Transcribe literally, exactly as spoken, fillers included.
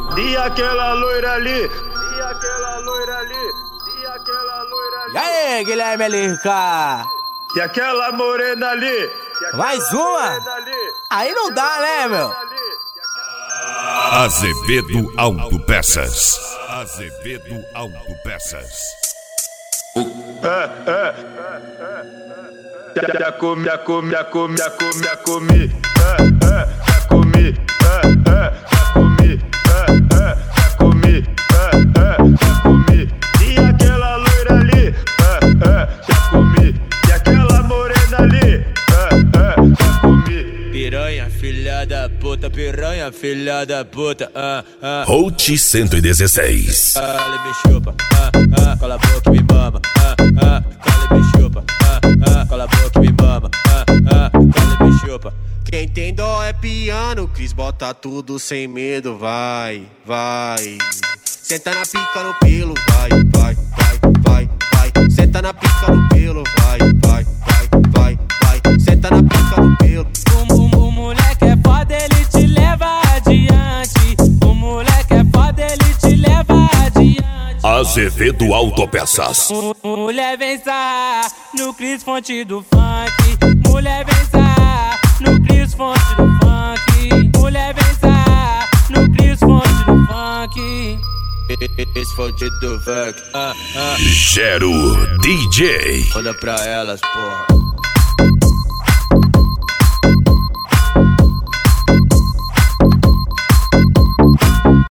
E aquela loira ali, e aquela loira ali, e aquela loira ali. E aí, Guilherme Elica? E aquela morena ali. Mais uma? Aí não dá, né, meu? Azevedo Autopeças. Azevedo Autopeças. É, é. Já, já comi, já comi, já comi, já comi, já comi. É, é, já comi. É, é, já comi. É, é, já comi. É, é, já comi. E aquela loira ali. É, é, já comi. E aquela morena ali. É, é, já comi. Piranha, filha da puta, piranha, filha da puta. Ah, ah. Hot cento e dezesseis. Cala e me chupa, ah, ah, cala a boca e me mama, ah, ah, cala e me chupa, ah, ah, cala a boca e me mama, ah, ah, cala e me chupa. Quem tem dó é piano, Cris bota tudo sem medo, vai, vai. Senta na pica no pelo, vai, vai, vai, vai, vai. Senta na pica no pelo, vai, vai, vai, vai, vai. Senta na pica no pelo. O, o, o moleque é foda, ele te leva adiante. O moleque é foda, ele te leva adiante. Azevedo Autopeças. Mulher vem sarrar no Cris fonte do funk. Mulher vem sarrar no Cris fonte do funk. Mulher vem sarrar no Cris fonte do funk. Cris fonte do funk. Ah, ah. Gero D J. Manda pra elas, porra.